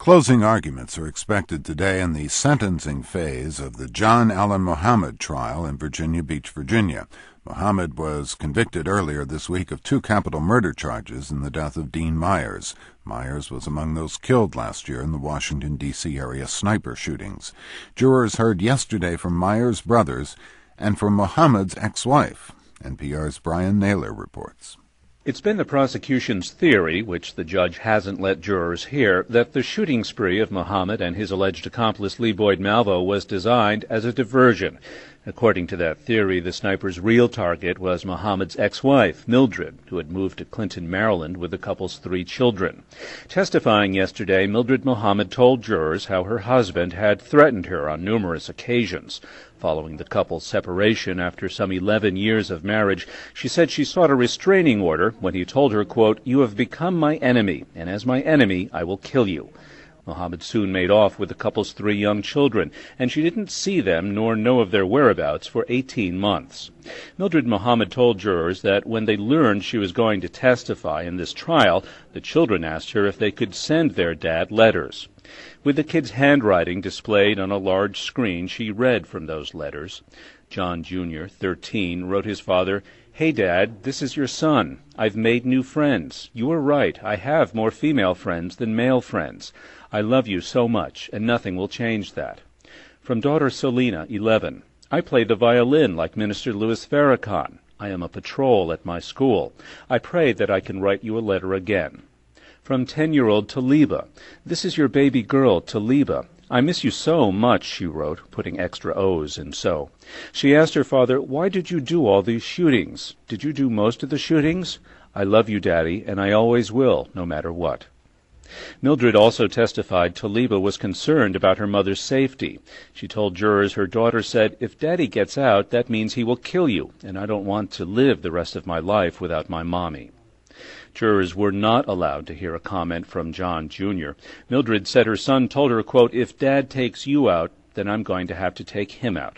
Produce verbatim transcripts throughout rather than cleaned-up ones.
Closing arguments are expected today in the sentencing phase of the John Allen Muhammad trial in Virginia Beach, Virginia. Muhammad was convicted earlier this week of two capital murder charges in the death of Dean Myers. Myers was among those killed last year in the Washington, D C area sniper shootings. Jurors heard yesterday from Myers' brothers and from Muhammad's ex-wife. N P R's Brian Naylor reports. It's been the prosecution's theory, which the judge hasn't let jurors hear, that the shooting spree of Muhammad and his alleged accomplice Lee Boyd Malvo was designed as a diversion. According to that theory, the sniper's real target was Muhammad's ex-wife, Mildred, who had moved to Clinton, Maryland, with the couple's three children. Testifying yesterday, Mildred Muhammad told jurors how her husband had threatened her on numerous occasions. Following the couple's separation after some eleven years of marriage, she said she sought a restraining order when he told her, quote, "You have become my enemy, and as my enemy, I will kill you." Muhammad soon made off with the couple's three young children, and she didn't see them nor know of their whereabouts for eighteen months. Mildred Muhammad told jurors that when they learned she was going to testify in this trial, the children asked her if they could send their dad letters. With the kids' handwriting displayed on a large screen, she read from those letters. John Junior, thirteen, wrote his father, "Hey, Dad, this is your son. I've made new friends. You were right. I have more female friends than male friends. I love you so much, and nothing will change that." From daughter Selena, eleven, "I play the violin like Minister Louis Farrakhan. I am a patrol at my school. I pray that I can write you a letter again." From ten-year-old Taliba, "This is your baby girl, Taliba. I miss you so much," she wrote, putting extra O's in so. She asked her father, "Why did you do all these shootings? Did you do most of the shootings? I love you, Daddy, and I always will, no matter what." Mildred also testified Taliba was concerned about her mother's safety. She told jurors her daughter said, "If Daddy gets out, that means he will kill you, and I don't want to live the rest of my life without my mommy." Jurors were not allowed to hear a comment from John Junior Mildred said her son told her, quote, "If Dad takes you out, then I'm going to have to take him out."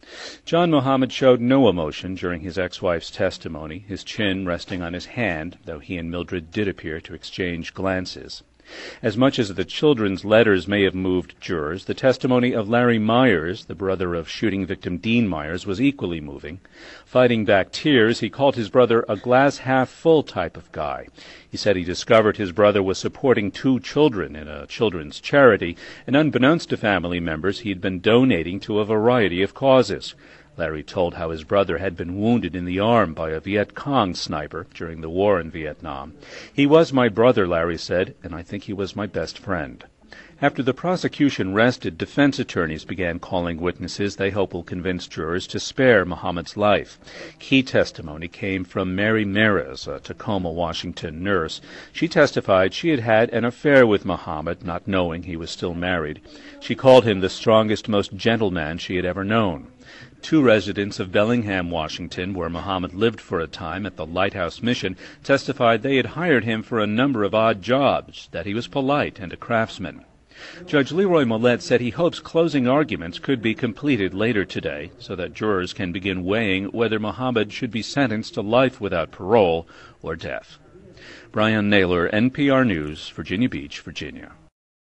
John Muhammad showed no emotion during his ex-wife's testimony, his chin resting on his hand, though he and Mildred did appear to exchange glances. As much as the children's letters may have moved jurors, the testimony of Larry Myers, the brother of shooting victim Dean Myers, was equally moving. Fighting back tears, he called his brother a glass-half-full type of guy. He said he discovered his brother was supporting two children in a children's charity, and unbeknownst to family members, he'd been donating to a variety of causes. Larry told how his brother had been wounded in the arm by a Viet Cong sniper during the war in Vietnam. "He was my brother," Larry said, "and I think he was my best friend." After the prosecution rested, defense attorneys began calling witnesses they hope will convince jurors to spare Muhammad's life. Key testimony came from Mary Meres, a Tacoma, Washington nurse. She testified she had had an affair with Muhammad, not knowing he was still married. She called him the strongest, most gentle man she had ever known. Two residents of Bellingham, Washington, where Muhammad lived for a time at the Lighthouse Mission, testified they had hired him for a number of odd jobs, that he was polite and a craftsman. Judge Leroy Millett said he hopes closing arguments could be completed later today so that jurors can begin weighing whether Muhammad should be sentenced to life without parole or death. Brian Naylor, N P R News, Virginia Beach, Virginia.